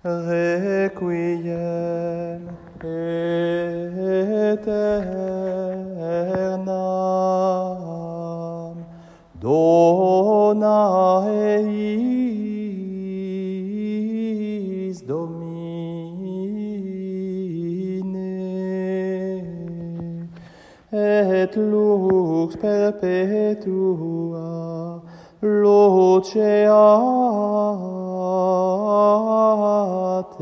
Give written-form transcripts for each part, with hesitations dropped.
Requiem aeternam dona eis Domine, et lux perpetua loceat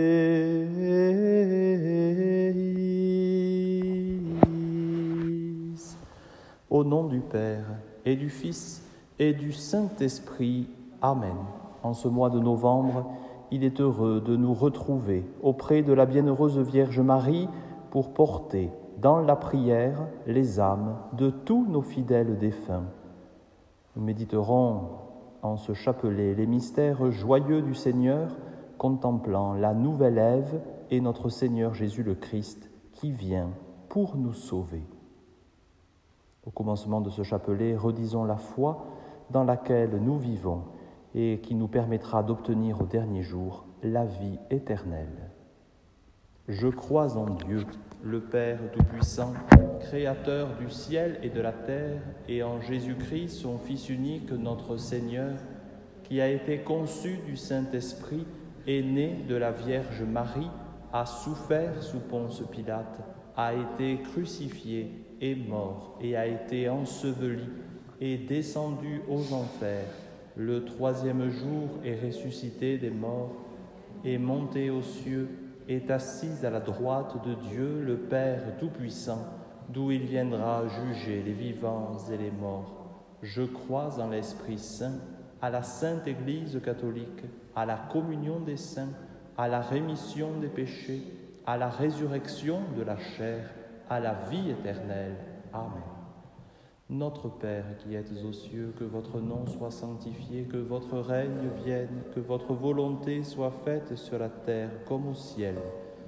eis. Au nom du Père, et du Fils, et du Saint-Esprit. Amen. En ce mois de novembre, il est heureux de nous retrouver auprès de la bienheureuse Vierge Marie pour porter dans la prière les âmes de tous nos fidèles défunts. Nous méditerons en ce chapelet les mystères joyeux du Seigneur, contemplant la nouvelle Ève et notre Seigneur Jésus le Christ qui vient pour nous sauver. Au commencement de ce chapelet, redisons la foi dans laquelle nous vivons et qui nous permettra d'obtenir au dernier jour la vie éternelle. Je crois en Dieu, le Père Tout-Puissant, Créateur du ciel et de la terre, et en Jésus-Christ, son Fils unique, notre Seigneur, qui a été conçu du Saint-Esprit, est né de la Vierge Marie, a souffert sous Ponce Pilate, a été crucifié, est mort et a été enseveli, est descendu aux enfers. Le troisième jour est ressuscité des morts, est monté aux cieux, est assis à la droite de Dieu, le Père Tout-Puissant, d'où il viendra juger les vivants et les morts. Je crois en l'Esprit Saint, à la Sainte Église catholique, à la communion des saints, à la rémission des péchés, à la résurrection de la chair, à la vie éternelle. Amen. Notre Père qui êtes aux cieux, que votre nom soit sanctifié, que votre règne vienne, que votre volonté soit faite sur la terre comme au ciel.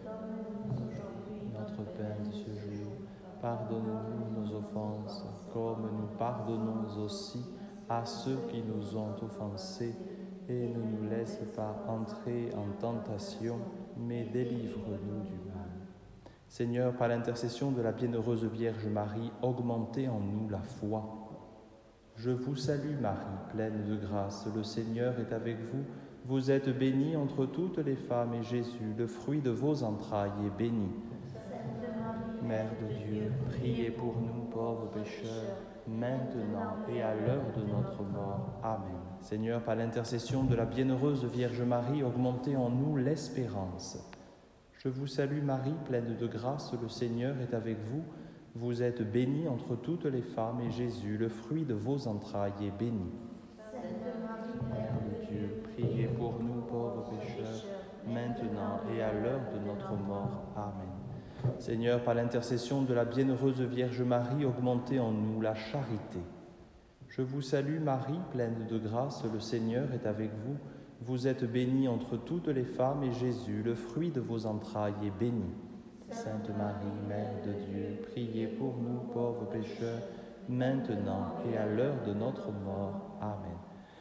Notre Père de ce jour, pardonne-nous nos offenses, comme nous pardonnons aussi à ceux qui nous ont offensés, et ne nous laisse pas entrer en tentation, mais délivre-nous du mal. Seigneur, par l'intercession de la bienheureuse Vierge Marie, augmentez en nous la foi. Je vous salue Marie, pleine de grâce, le Seigneur est avec vous. Vous êtes bénie entre toutes les femmes, et Jésus, le fruit de vos entrailles, est béni. Mère de Dieu, priez pour nous pauvres pécheurs, maintenant et à l'heure de notre mort. Amen. Seigneur, par l'intercession de la bienheureuse Vierge Marie, augmentez en nous l'espérance. Je vous salue Marie, pleine de grâce, le Seigneur est avec vous. Vous êtes bénie entre toutes les femmes, et Jésus, le fruit de vos entrailles, est béni. Sainte Marie, Mère de Dieu, priez pour nous pauvres pécheurs, maintenant et à l'heure de notre mort. Amen. Seigneur, par l'intercession de la bienheureuse Vierge Marie, augmentez en nous la charité. Je vous salue Marie, pleine de grâce, le Seigneur est avec vous. Vous êtes bénie entre toutes les femmes, et Jésus, le fruit de vos entrailles, est béni. Sainte Marie, Mère de Dieu, priez pour nous pauvres pécheurs, maintenant et à l'heure de notre mort. Amen.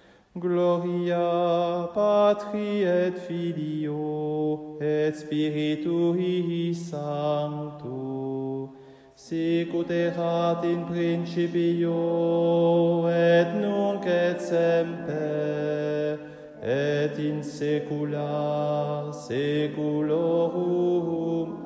Gloria Patri et Filio et Spiritui Sancto, sicut erat in principio et nunc et semper et in saecula saeculorum.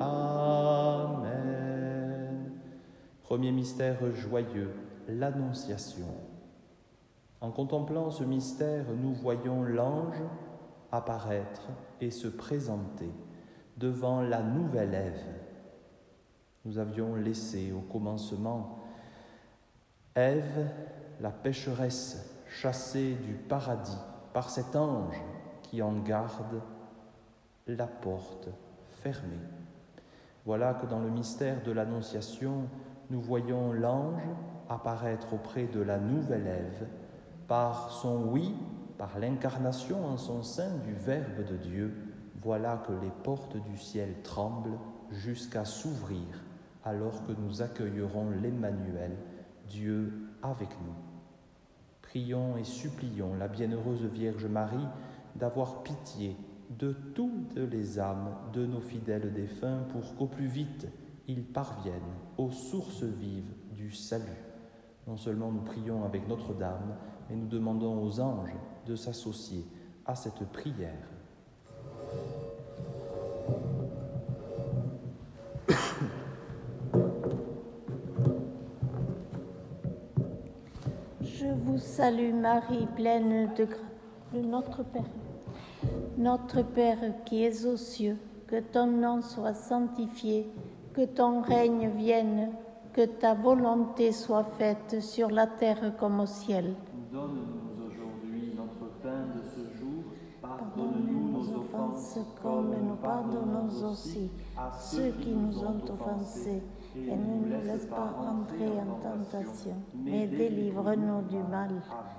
Amen. Premier mystère joyeux, l'Annonciation. En contemplant ce mystère, nous voyons l'ange apparaître et se présenter devant la nouvelle Ève. Nous avions laissé au commencement Ève, la pécheresse chassée du paradis par cet ange qui en garde la porte fermée. Voilà que dans le mystère de l'Annonciation, nous voyons l'ange apparaître auprès de la nouvelle Ève par son oui, par l'incarnation en son sein du Verbe de Dieu. Voilà que les portes du ciel tremblent jusqu'à s'ouvrir alors que nous accueillerons l'Emmanuel, Dieu avec nous. Prions et supplions la bienheureuse Vierge Marie d'avoir pitié de toutes les âmes de nos fidèles défunts, pour qu'au plus vite ils parviennent aux sources vives du salut. Non seulement nous prions avec Notre-Dame, mais nous demandons aux anges de s'associer à cette prière. Je vous salue Marie, pleine de grâce, notre Père. Notre Père qui es aux cieux, que ton nom soit sanctifié, que ton règne vienne, que ta volonté soit faite sur la terre comme au ciel. Donne-nous aujourd'hui notre pain de ce jour. Pardonne-nous nos offenses comme nous pardonnons aussi à ceux qui nous ont offensés. Et ne nous laisse pas entrer en tentation, mais délivre-nous du mal.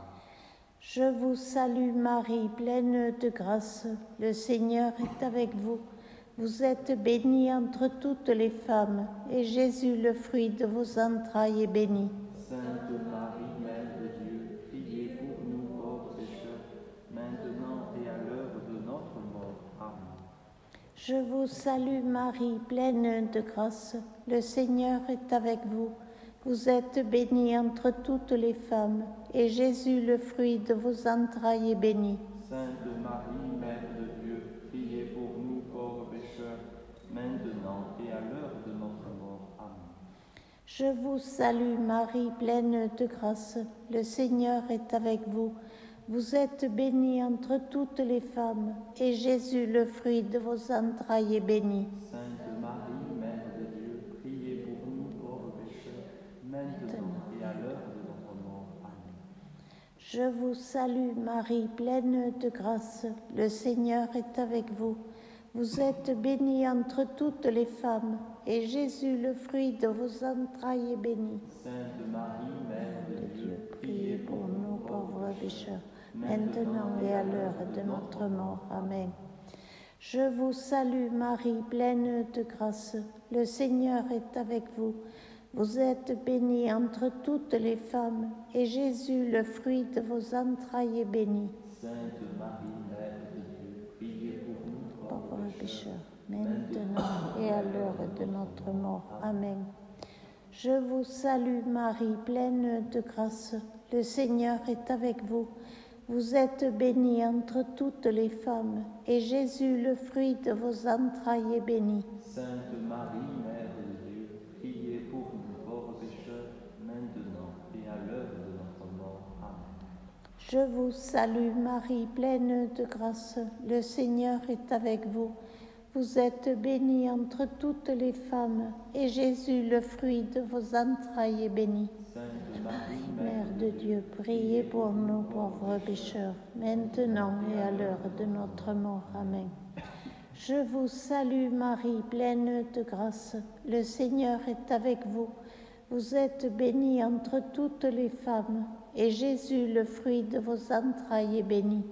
Je vous salue Marie, pleine de grâce, le Seigneur est avec vous. Vous êtes bénie entre toutes les femmes, et Jésus, le fruit de vos entrailles, est béni. Sainte Marie, Mère de Dieu, priez pour nous pauvres pécheurs, maintenant et à l'heure de notre mort. Amen. Je vous salue Marie, pleine de grâce, le Seigneur est avec vous. Vous êtes bénie entre toutes les femmes, et Jésus, le fruit de vos entrailles, est béni. Sainte Marie, Mère de Dieu, priez pour nous pauvres pécheurs, maintenant et à l'heure de notre mort. Amen. Je vous salue Marie, pleine de grâce, le Seigneur est avec vous. Vous êtes bénie entre toutes les femmes, et Jésus, le fruit de vos entrailles, est béni. Sainte Marie, Mère de Dieu, priez pour nous pauvres pécheurs, maintenant et à l'heure de notre mort. Amen. Je vous salue Marie, pleine de grâce, le Seigneur est avec vous. Vous êtes bénie entre toutes les femmes, et Jésus, le fruit de vos entrailles, est béni. Sainte Marie, Mère de Dieu, priez pour nous pauvres pécheurs, maintenant et à l'heure de notre mort. Amen. Je vous salue Marie, pleine de grâce, le Seigneur est avec vous. Vous êtes bénie entre toutes les femmes, et Jésus, le fruit de vos entrailles, est béni. Sainte Marie, Mère de Dieu, priez pour nous pauvres pécheurs, maintenant et à l'heure de notre mort. Amen. Je vous salue Marie, pleine de grâce, le Seigneur est avec vous. Vous êtes bénie entre toutes les femmes, et Jésus, le fruit de vos entrailles, est béni. Sainte Marie, Mère de Dieu, priez pour nous pauvres pécheurs, maintenant et à l'heure de notre mort. Amen. Je vous salue Marie, pleine de grâce, le Seigneur est avec vous. Vous êtes bénie entre toutes les femmes, et Jésus, le fruit de vos entrailles, est béni. Sainte Marie, Mère de Dieu, priez pour nous pauvres pécheurs, maintenant et à l'heure de notre mort. Amen. Je vous salue Marie, pleine de grâce, le Seigneur est avec vous. Vous êtes bénie entre toutes les femmes, et Jésus, le fruit de vos entrailles, est béni.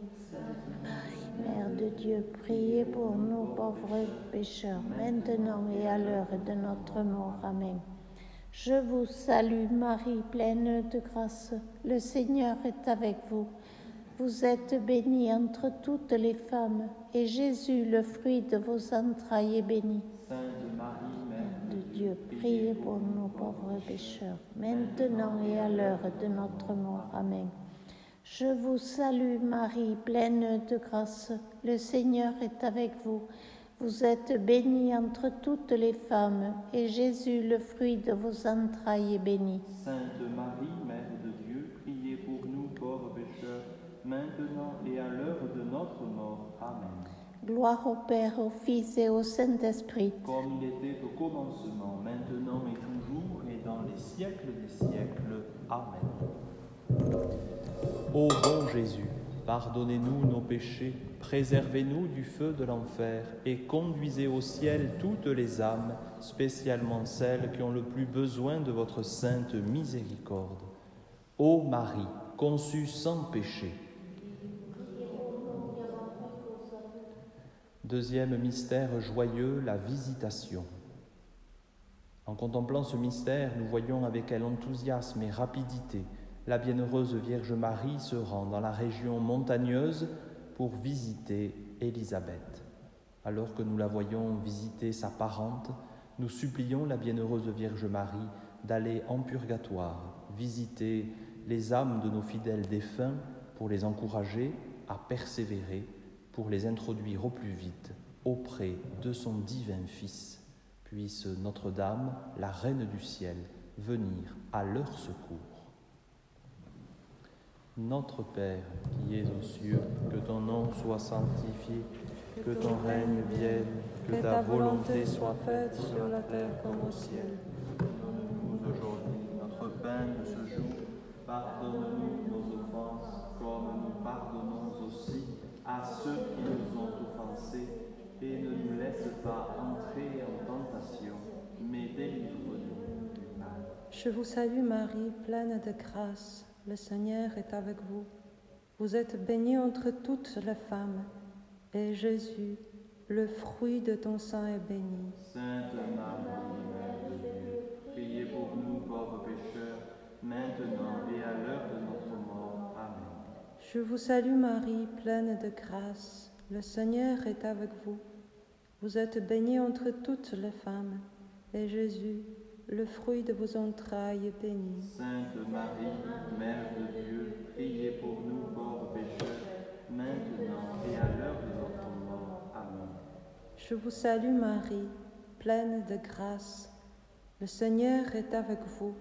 Mère de Dieu, priez pour nous pauvres pécheurs, maintenant et à l'heure de notre mort. Amen. Je vous salue Marie, pleine de grâce, le Seigneur est avec vous. Vous êtes bénie entre toutes les femmes, et Jésus, le fruit de vos entrailles, est béni. Sainte Marie, Mère de Dieu, priez pour nous pauvres pécheurs, maintenant et à l'heure de notre mort. Amen. Je vous salue Marie, pleine de grâce, le Seigneur est avec vous. Vous êtes bénie entre toutes les femmes, et Jésus, le fruit de vos entrailles, est béni. Sainte Marie, Mère de Dieu, priez pour nous pauvres pécheurs, maintenant et à l'heure de notre mort. Amen. Gloire au Père, au Fils et au Saint-Esprit. Comme il était au commencement, maintenant et toujours, et dans les siècles des siècles. Amen. Ô bon Jésus, pardonnez-nous nos péchés, préservez-nous du feu de l'enfer et conduisez au ciel toutes les âmes, spécialement celles qui ont le plus besoin de votre sainte miséricorde. Ô Marie, conçue sans péché. Deuxième mystère joyeux, la visitation. En contemplant ce mystère, nous voyons avec quel enthousiasme et rapidité la bienheureuse Vierge Marie se rend dans la région montagneuse pour visiter Élisabeth. Alors que nous la voyons visiter sa parente, nous supplions la bienheureuse Vierge Marie d'aller en purgatoire, visiter les âmes de nos fidèles défunts pour les encourager à persévérer, pour les introduire au plus vite auprès de son divin Fils. Puisse Notre-Dame, la Reine du ciel, venir à leur secours. Notre Père qui es aux cieux, que ton nom soit sanctifié, que ton règne vienne, que ta volonté soit faite sur la terre comme au ciel. Donne-nous aujourd'hui notre pain de ce jour. Pardonne-nous nos offenses, comme nous pardonnons aussi à ceux qui nous ont offensés. Et ne nous laisse pas entrer en tentation, mais délivre-nous du mal. Je vous salue Marie, pleine de grâce. Le Seigneur est avec vous. Vous êtes bénie entre toutes les femmes, et Jésus, le fruit de ton sein, est béni. Sainte Marie, Mère de Dieu, priez pour nous pauvres pécheurs, maintenant et à l'heure de notre mort. Amen. Je vous salue Marie, pleine de grâce. Le Seigneur est avec vous. Vous êtes bénie entre toutes les femmes, et Jésus, le fruit de vos entrailles, est béni. Sainte Marie, Mère de Dieu, priez pour nous pauvres pécheurs, maintenant et à l'heure de notre mort. Amen. Je vous salue Marie, pleine de grâce. Le Seigneur est avec vous.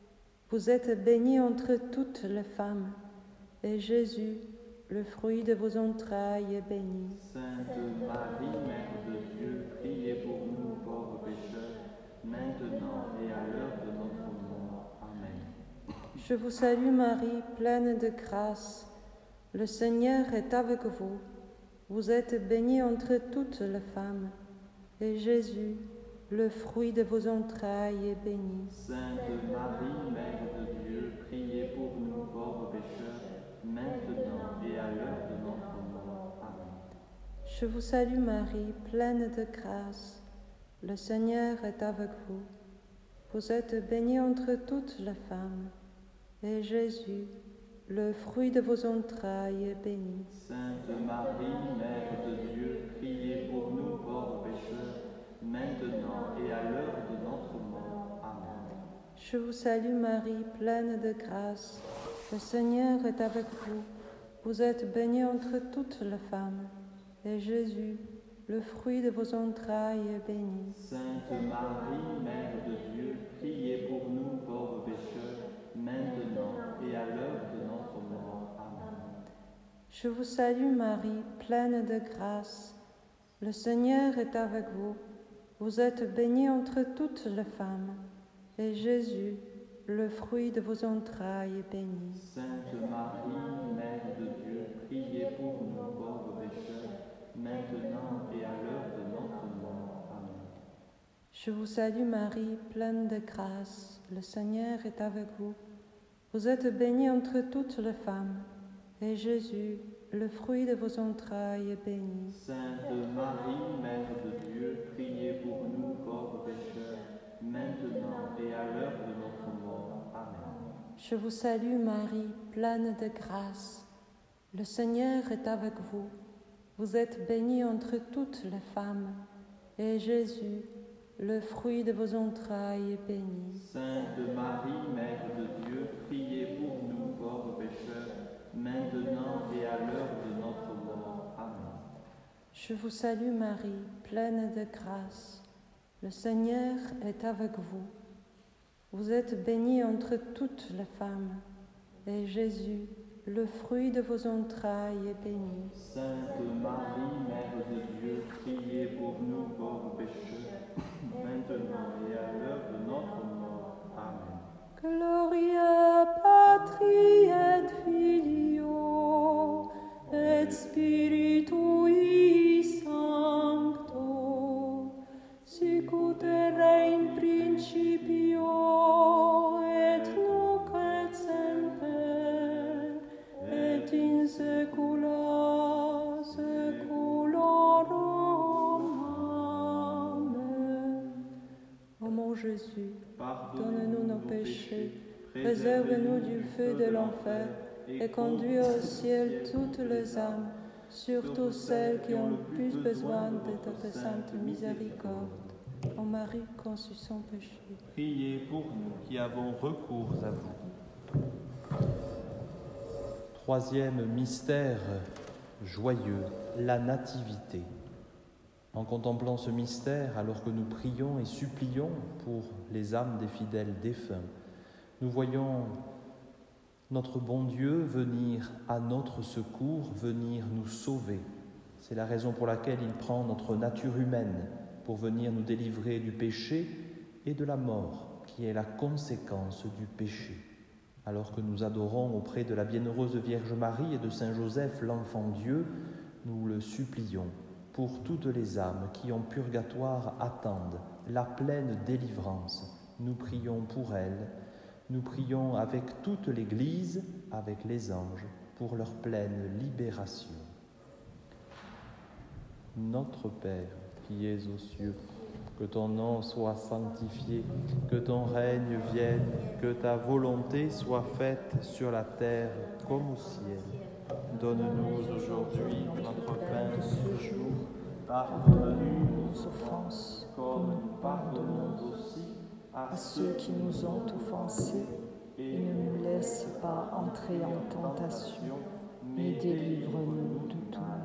Vous êtes bénie entre toutes les femmes, et Jésus, le fruit de vos entrailles, est béni. Sainte Marie, Mère de Dieu, priez pour nous pauvres pécheurs, maintenant et à l'heure de notre mort. Amen. Je vous salue Marie, pleine de grâce. Le Seigneur est avec vous. Vous êtes bénie entre toutes les femmes, et Jésus, le fruit de vos entrailles, est béni. Sainte Marie, Mère de Dieu, priez pour nous pauvres pécheurs, maintenant et à l'heure de notre mort. Amen. Je vous salue Marie, pleine de grâce. Le Seigneur est avec vous. Vous êtes bénie entre toutes les femmes, et Jésus, le fruit de vos entrailles, est béni. Sainte Marie, Mère de Dieu, priez pour nous pauvres pécheurs, maintenant et à l'heure de notre mort. Amen. Je vous salue Marie, pleine de grâce. Le Seigneur est avec vous. Vous êtes bénie entre toutes les femmes, et Jésus, le fruit de vos entrailles, est béni. Sainte Marie, Mère de Dieu, priez pour nous pauvres pécheurs, maintenant et à l'heure de notre mort. Amen. Je vous salue Marie, pleine de grâce. Le Seigneur est avec vous. Vous êtes bénie entre toutes les femmes, et Jésus, le fruit de vos entrailles, est béni. Sainte Marie, Mère de Dieu, priez pour nous pauvres pécheurs, maintenant et à l'heure de notre mort. Amen. Je vous salue Marie, pleine de grâce. Le Seigneur est avec vous. Vous êtes bénie entre toutes les femmes, et Jésus, le fruit de vos entrailles, est béni. Sainte Marie, Mère de Dieu, priez pour nous pauvres pécheurs, maintenant et à l'heure de notre mort. Amen. Je vous salue Marie, pleine de grâce. Le Seigneur est avec vous. Vous êtes bénie entre toutes les femmes, et Jésus, le fruit de vos entrailles, est béni. Sainte Marie, Mère de Dieu, priez pour nous pauvres pécheurs, maintenant et à l'heure de notre mort. Amen. Je vous salue Marie, pleine de grâce. Le Seigneur est avec vous. Vous êtes bénie entre toutes les femmes, et Jésus, le fruit de vos entrailles, est béni. Sainte Marie, Mère de Dieu, priez pour nous pauvres pécheurs, maintenant et à l'heure de notre mort. Amen. Gloria Patri et Filio et Spiritui Sancto, sic ut era in principio et nunc et semper et in saecula saeculorum. Amen. Ô mon Jésus, donne-nous nos péchés, préserve-nous du feu de l'enfer et conduis au ciel toutes les âmes, surtout celles qui ont le plus besoin de ta sainte miséricorde. Ô Marie conçue sans péché, Priez pour nous qui avons recours à vous. Troisième mystère joyeux, la nativité. En contemplant ce mystère, alors que nous prions et supplions pour les âmes des fidèles défunts, nous voyons notre bon Dieu venir à notre secours, venir nous sauver. C'est la raison pour laquelle il prend notre nature humaine pour venir nous délivrer du péché et de la mort, qui est la conséquence du péché. Alors que nous adorons auprès de la bienheureuse Vierge Marie et de Saint Joseph, l'enfant Dieu, nous le supplions pour toutes les âmes qui en purgatoire attendent la pleine délivrance. Nous prions pour elles, nous prions avec toute l'Église, avec les anges, pour leur pleine libération. Notre Père, qui es aux cieux, que ton nom soit sanctifié, que ton règne vienne, que ta volonté soit faite sur la terre comme au ciel. Donne-nous aujourd'hui notre pain de ce jour. Pardonne-nous nos offenses, comme nous pardonnons aussi à ceux qui nous ont offensés, et ne nous laisse pas entrer en tentation, mais délivre-nous de tout mal.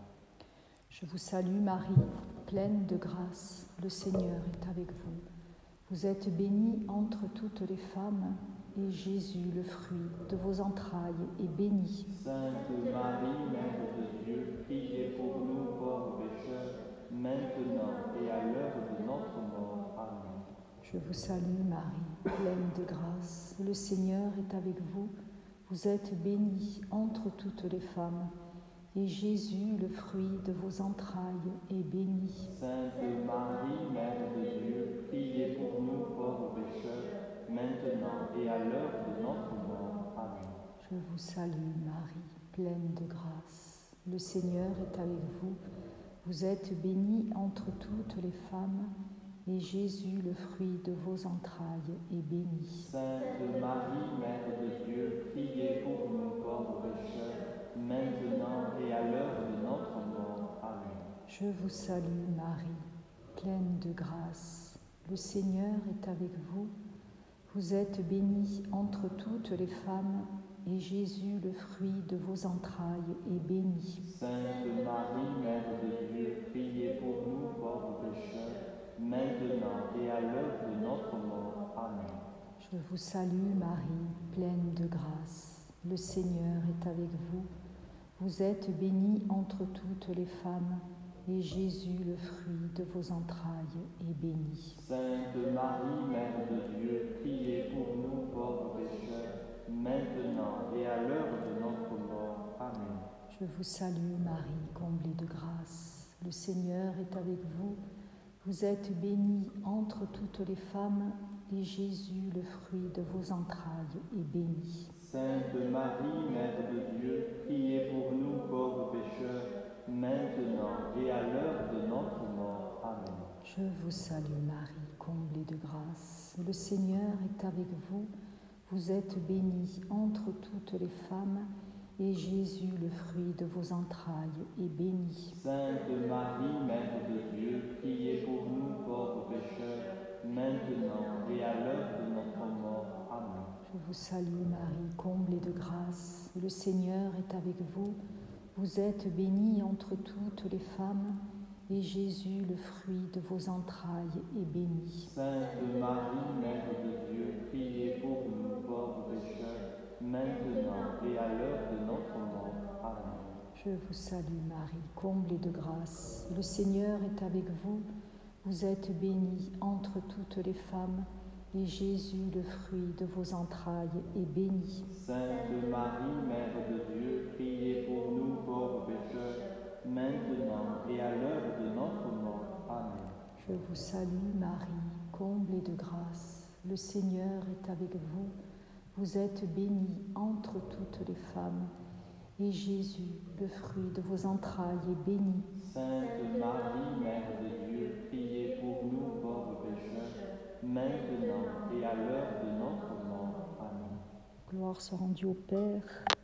Je vous salue Marie, pleine de grâce, le Seigneur est avec vous. Vous êtes bénie entre toutes les femmes, et Jésus, le fruit de vos entrailles, est béni. Sainte Marie, Mère de Dieu, priez pour nous pauvres pécheurs, maintenant et à l'heure de notre mort. Amen. Je vous salue Marie, pleine de grâce, le Seigneur est avec vous. Vous êtes bénie entre toutes les femmes, et Jésus, le fruit de vos entrailles, est béni. Sainte Marie, Mère de Dieu, priez pour nous pauvres pécheurs, maintenant et à l'heure de notre mort. Amen. Je vous salue Marie, pleine de grâce, le Seigneur est avec vous. Vous êtes bénie entre toutes les femmes, et Jésus, le fruit de vos entrailles, est béni. Sainte Marie, Mère de Dieu, priez pour nous pauvres pécheurs, maintenant et à l'heure de notre mort. Amen. Je vous salue Marie, pleine de grâce, le Seigneur est avec vous. Vous êtes bénie entre toutes les femmes, et Jésus, le fruit de vos entrailles, est béni. Sainte Marie, Mère de Dieu, priez pour nous pauvres pécheurs, maintenant et à l'heure de notre mort. Amen. Je vous salue Marie, pleine de grâce, le Seigneur est avec vous. Vous êtes bénie entre toutes les femmes, et Jésus, le fruit de vos entrailles, est béni. Sainte Marie, Mère de Dieu, priez pour nous pauvres pécheurs, maintenant et à l'heure de notre mort. Amen. Je vous salue Marie, comblée de grâce, le Seigneur est avec vous. Vous êtes bénie entre toutes les femmes, et Jésus, le fruit de vos entrailles, est béni. Sainte Marie, Mère de Dieu, priez pour nous pauvres pécheurs, maintenant et à l'heure de notre mort. Amen. Je vous salue Marie, comblée de grâce, le Seigneur est avec vous. Vous êtes bénie entre toutes les femmes, et Jésus, le fruit de vos entrailles, est béni. Sainte Marie, Mère de Dieu, priez pour nous pauvres pécheurs, maintenant et à l'heure de notre mort. Amen. Je vous salue Marie, comblée de grâce, le Seigneur est avec vous. Vous êtes bénie entre toutes les femmes, et Jésus, le fruit de vos entrailles, est béni. Sainte Marie, Mère de Dieu, priez pour nous pauvres pécheurs, maintenant et à l'heure de notre mort. Amen. Je vous salue Marie, comblée de grâce, le Seigneur est avec vous. Vous êtes bénie entre toutes les femmes, et Jésus, le fruit de vos entrailles, est béni. Sainte Marie, Mère de Dieu, priez pour nous pauvres pécheurs, maintenant et à l'heure de notre mort. Amen. Je vous salue Marie, comblée de grâce, le Seigneur est avec vous. Vous êtes bénie entre toutes les femmes, et Jésus, le fruit de vos entrailles, est béni. Sainte Marie, Mère de Dieu, priez pour nous pauvres pécheurs, maintenant et à l'heure de notre mort. Amen. Gloire soit rendue au Père,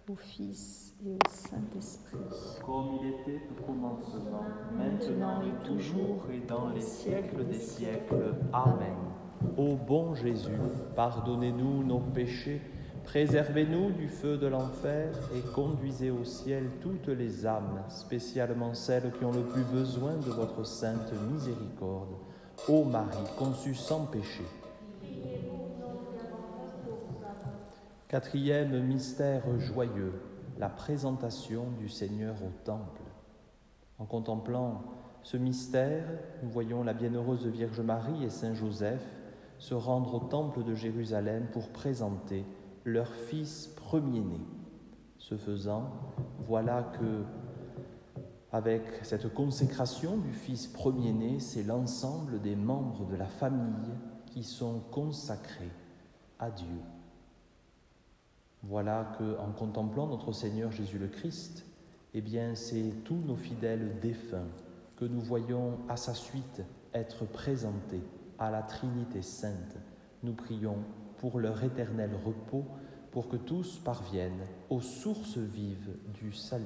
au Fils et au Saint-Esprit. Comme il était au commencement, maintenant et toujours, et dans les siècles des siècles. Amen. Ô bon Jésus, pardonnez-nous nos péchés, préservez-nous du feu de l'enfer et conduisez au ciel toutes les âmes, spécialement celles qui ont le plus besoin de votre sainte miséricorde. Ô Marie, conçue sans péché. Quatrième mystère joyeux, la présentation du Seigneur au Temple. En contemplant ce mystère, nous voyons la bienheureuse Vierge Marie et Saint Joseph se rendre au Temple de Jérusalem pour présenter leur fils premier-né. Ce faisant, voilà que, avec cette consécration du fils premier-né, c'est l'ensemble des membres de la famille qui sont consacrés à Dieu. Voilà qu'en contemplant notre Seigneur Jésus le Christ, eh bien c'est tous nos fidèles défunts que nous voyons à sa suite être présentés à la Trinité Sainte. Nous prions pour leur éternel repos, pour que tous parviennent aux sources vives du salut.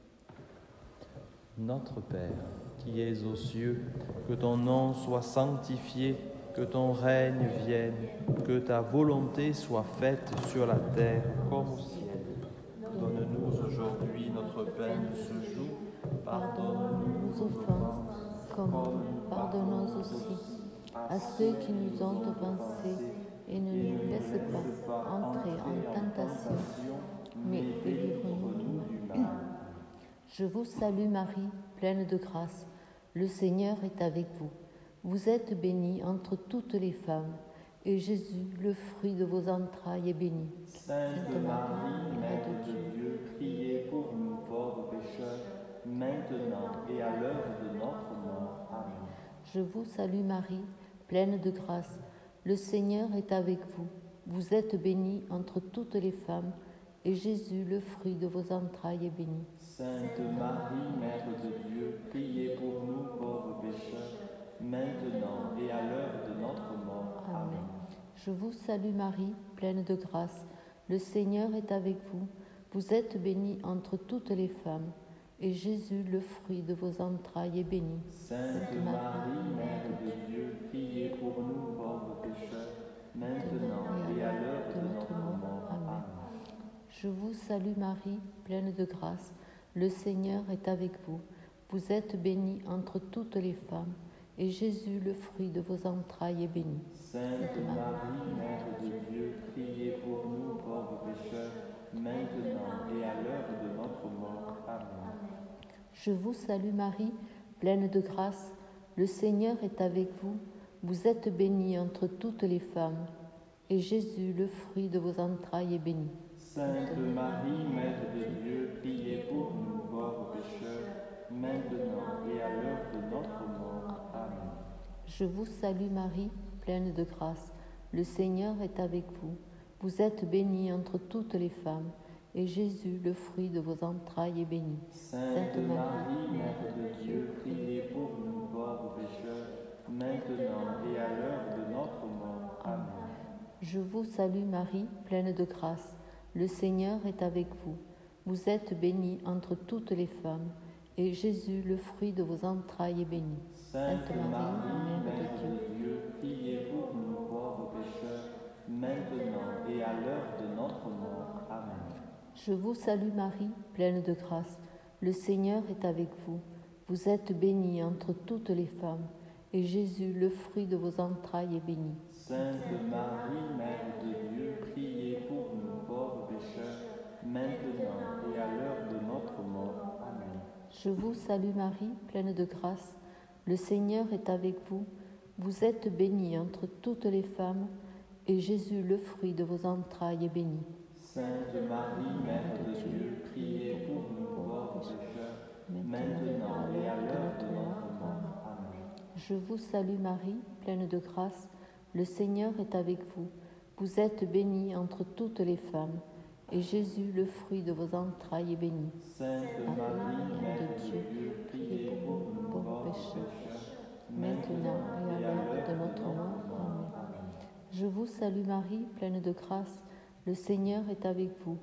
Notre Père, qui es aux cieux, que ton nom soit sanctifié, que ton règne vienne, que ta volonté soit faite sur la terre comme au ciel. Donne-nous aujourd'hui notre pain de ce jour. Pardonne-nous nos offenses, comme nous pardonnons aussi à ceux qui nous ont offensés, et ne nous laisse pas entrer en tentation, mais délivre-nous du mal. Je vous salue Marie, pleine de grâce. Le Seigneur est avec vous. Vous êtes bénie entre toutes les femmes, et Jésus, le fruit de vos entrailles, est béni. Sainte Marie, Mère de Dieu, priez pour nous pauvres pécheurs, maintenant et à l'heure de notre mort. Amen. Je vous salue Marie, pleine de grâce. Le Seigneur est avec vous. Vous êtes bénie entre toutes les femmes, et Jésus, le fruit de vos entrailles, est béni. Sainte Marie, Mère de Dieu, priez pour nous pauvres pécheurs, maintenant et à l'heure de notre mort. Amen. Je vous salue Marie, pleine de grâce. Le Seigneur est avec vous. Vous êtes bénie entre toutes les femmes, et Jésus, le fruit de vos entrailles, est béni. Sainte Marie, Mère de Dieu, priez pour nous pauvres pécheurs, maintenant et à l'heure de notre mort. Amen. Je vous salue Marie, pleine de grâce. Le Seigneur est avec vous. Vous êtes bénie entre toutes les femmes, et Jésus, le fruit de vos entrailles, est béni. Sainte Marie, Mère de Dieu, priez pour nous pauvres pécheurs, maintenant et à l'heure de notre mort. Amen. Je vous salue Marie, pleine de grâce. Le Seigneur est avec vous. Vous êtes bénie entre toutes les femmes, et Jésus, le fruit de vos entrailles, est béni. Sainte Marie, Mère de Dieu, priez pour nous pauvres pécheurs, maintenant et à l'heure de notre mort. Amen. Je vous salue Marie, pleine de grâce. Le Seigneur est avec vous. Vous êtes bénie entre toutes les femmes, et Jésus, le fruit de vos entrailles, est béni. Sainte Marie, Mère de Dieu, priez pour nous pauvres pécheurs, maintenant et à l'heure de notre mort. Amen. Je vous salue Marie, pleine de grâce. Le Seigneur est avec vous. Vous êtes bénie entre toutes les femmes, et Jésus, le fruit de vos entrailles, est béni. Sainte Marie, Mère de Dieu, priez pour nous pauvres pécheurs, maintenant et à l'heure de notre mort. Amen. Je vous salue Marie, pleine de grâce. Le Seigneur est avec vous. Vous êtes bénie entre toutes les femmes, et Jésus, le fruit de vos entrailles, est béni. Sainte Marie, Mère de Dieu, priez pour nous pauvres pécheurs, maintenant et à l'heure de notre mort. Amen. Je vous salue Marie, pleine de grâce. Le Seigneur est avec vous. Vous êtes bénie entre toutes les femmes, et Jésus, le fruit de vos entrailles, est béni. Sainte Marie, Mère de Dieu, priez pour nous pauvres pécheurs, maintenant et à l'heure de notre mort. Amen. Je vous salue Marie, pleine de grâce. Le Seigneur est avec vous. Vous êtes bénie entre toutes les femmes, et Jésus, le fruit de vos entrailles, est béni. Sainte Marie, Mère de Dieu, priez pour nous pauvres pécheurs, maintenant et à l'heure de notre mort. Amen. Je vous salue Marie, pleine de grâce. Le Seigneur est avec vous.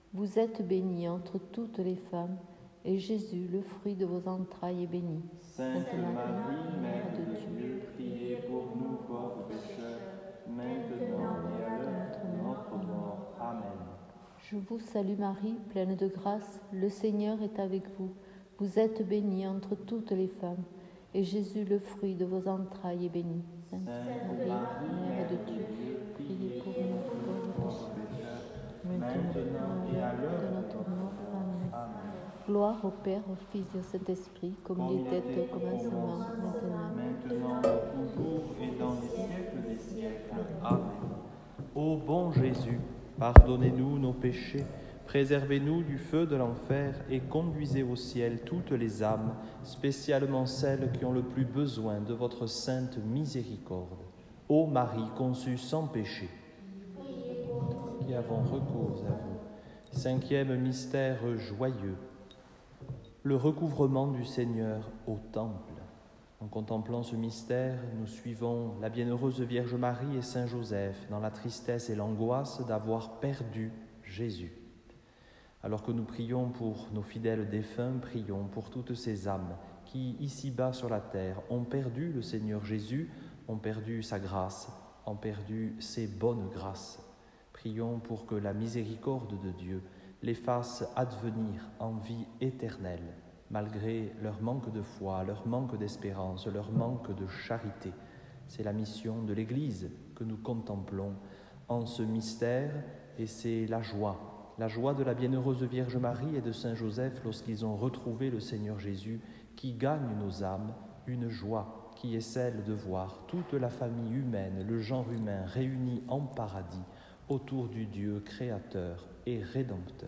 Vous êtes bénie entre toutes les femmes, et Jésus, le fruit de vos entrailles, est béni. Sainte Marie, Mère de Dieu, priez pour nous pauvres pécheurs, maintenant et à l'heure de notre mort. Amen. Je vous salue Marie, pleine de grâce, le Seigneur est avec vous. Vous êtes bénie entre toutes les femmes, et Jésus, le fruit de vos entrailles, est béni. Sainte Marie, Mère de Dieu, priez pour nous pauvres pécheurs, maintenant et à l'heure de notre mort. Amen. Gloire au Père, au Fils et au Saint-Esprit, comme il était au commencement, maintenant, toujours et dans les siècles des siècles. Amen. Ô bon Jésus, pardonnez-nous nos péchés, préservez-nous du feu de l'enfer et conduisez au ciel toutes les âmes, spécialement celles qui ont le plus besoin de votre sainte miséricorde. Ô Marie conçue sans péché, qui avons recours à vous. 5e mystère joyeux, le recouvrement du Seigneur au temple. En contemplant ce mystère, nous suivons la bienheureuse Vierge Marie et Saint Joseph dans la tristesse et l'angoisse d'avoir perdu Jésus. Alors que nous prions pour nos fidèles défunts, prions pour toutes ces âmes qui, ici-bas sur la terre, ont perdu le Seigneur Jésus, ont perdu sa grâce, ont perdu ses bonnes grâces. Prions pour que la miséricorde de Dieu les fasse advenir en vie éternelle, malgré leur manque de foi, leur manque d'espérance, leur manque de charité. C'est la mission de l'Église que nous contemplons en ce mystère, et c'est la joie de la bienheureuse Vierge Marie et de Saint Joseph lorsqu'ils ont retrouvé le Seigneur Jésus, qui gagne nos âmes, une joie qui est celle de voir toute la famille humaine, le genre humain réunis en paradis autour du Dieu créateur et rédempteur.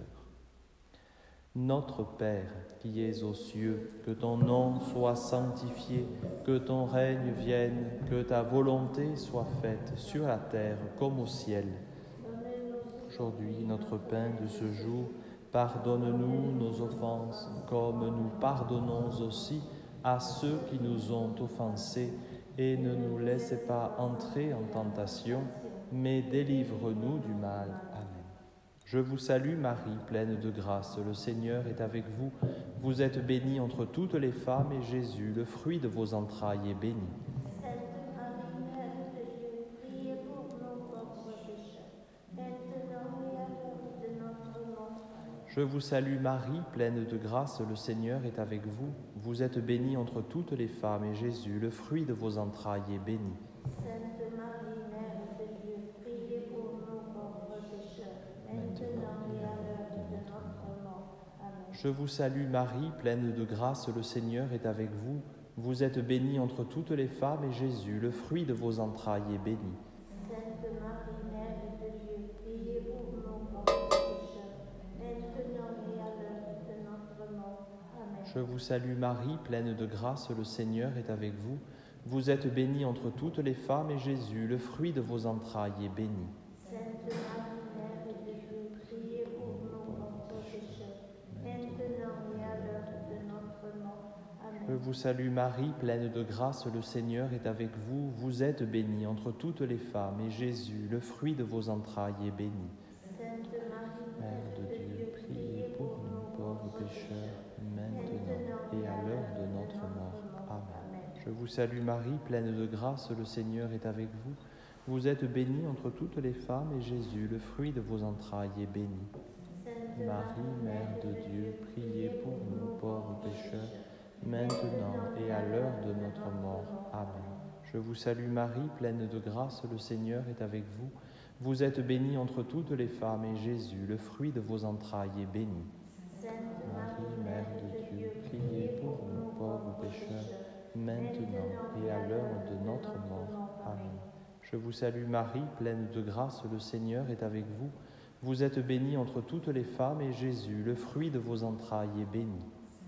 Notre Père qui es aux cieux, que ton nom soit sanctifié, que ton règne vienne, que ta volonté soit faite sur la terre comme au ciel. Aujourd'hui, notre pain de ce jour, pardonne-nous nos offenses, comme nous pardonnons aussi à ceux qui nous ont offensés, et ne nous laisse pas entrer en tentation, mais délivre-nous du mal. Amen. Je vous salue Marie, pleine de grâce, le Seigneur est avec vous. Vous êtes bénie entre toutes les femmes, et Jésus, le fruit de vos entrailles, est béni. Sainte Marie, Mère de Dieu, priez pour nous pauvres pécheurs, maintenant et à l'heure de notre mort. Je vous salue Marie, pleine de grâce, le Seigneur est avec vous. Vous êtes bénie entre toutes les femmes, et Jésus, le fruit de vos entrailles, est béni. Sainte Marie, Mère de Dieu, priez pour nous pauvres pécheurs, maintenant et à l'heure de notre mort. Amen. Je vous salue Marie, pleine de grâce, le Seigneur est avec vous. Vous êtes bénie entre toutes les femmes, et Jésus, le fruit de vos entrailles, est béni. Sainte Marie, Mère de Dieu, priez pour nous pauvres pécheurs, maintenant et à l'heure de notre mort. Amen. Je vous salue Marie, pleine de grâce, le Seigneur est avec vous. Vous êtes bénie entre toutes les femmes, et Jésus, le fruit de vos entrailles, est béni. Sainte Marie, Mère de Dieu, priez pour nous pauvres pécheurs, maintenant et à l'heure de notre mort. Amen. Je vous salue Marie, pleine de grâce, le Seigneur est avec vous. Vous êtes bénie entre toutes les femmes, et Jésus, le fruit de vos entrailles, est béni. Sainte Marie, Mère de Dieu, priez pour nous pauvres pécheurs, maintenant et à l'heure de notre mort. Amen. Je vous salue Marie, pleine de grâce, le Seigneur est avec vous. Vous êtes bénie entre toutes les femmes, et Jésus, le fruit de vos entrailles, est béni. Marie, Mère de Dieu, priez pour nous pauvres pécheurs, maintenant et à l'heure de notre mort. Amen. Je vous salue Marie, pleine de grâce, le Seigneur est avec vous. Vous êtes bénie entre toutes les femmes, et Jésus, le fruit de vos entrailles, est béni. Marie, Mère de Dieu, priez pour nous pauvres pécheurs, maintenant et à l'heure de notre mort. Amen. Je vous salue Marie, pleine de grâce, le Seigneur est avec vous. Vous êtes bénie entre toutes les femmes, et Jésus, le fruit de vos entrailles, est béni.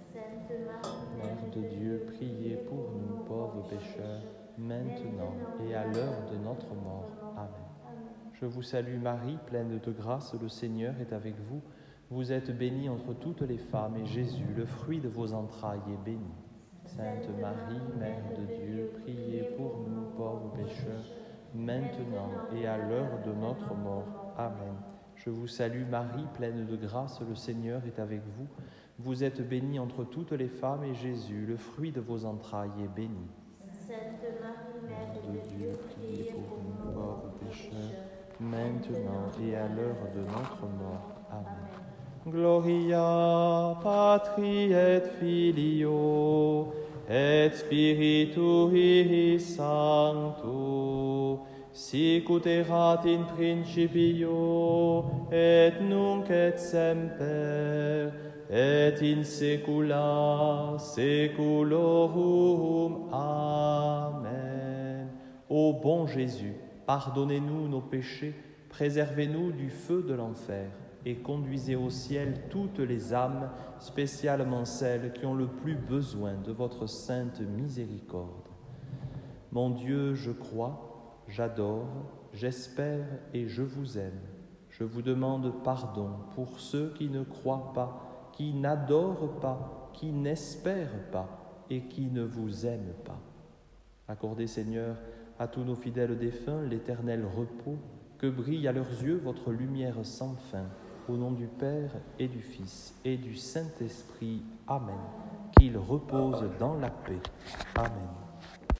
Mère de Dieu, priez pour nous pauvres pécheurs, maintenant et à l'heure de notre mort. Amen. Je vous salue Marie, pleine de grâce, le Seigneur est avec vous. Vous êtes bénie entre toutes les femmes, et Jésus, le fruit de vos entrailles, est béni. Sainte Marie, Mère de Dieu, priez pour nous pauvres pécheurs, maintenant et à l'heure de notre mort. Amen. Je vous salue Marie, pleine de grâce, le Seigneur est avec vous. Vous êtes bénie entre toutes les femmes et Jésus, le fruit de vos entrailles, est béni. Sainte Marie, Mère de Dieu, priez pour nous pauvres pécheurs, maintenant et à l'heure de notre mort. Amen. Gloria Patri et Filio et Spiritui Sancto, sicut erat in principio et nunc et semper et in saecula saeculorum. Amen. Ô bon Jésus, pardonnez-nous nos péchés, préservez-nous du feu de l'enfer et conduisez au ciel toutes les âmes, spécialement celles qui ont le plus besoin de votre sainte miséricorde. Mon Dieu, je crois, j'adore, j'espère et je vous aime. Je vous demande pardon pour ceux qui ne croient pas, qui n'adorent pas, qui n'espèrent pas et qui ne vous aiment pas. Accordez, Seigneur, à tous nos fidèles défunts l'éternel repos, que brille à leurs yeux votre lumière sans fin. Au nom du Père et du Fils et du Saint-Esprit. Amen. Qu'ils reposent dans la paix. Amen.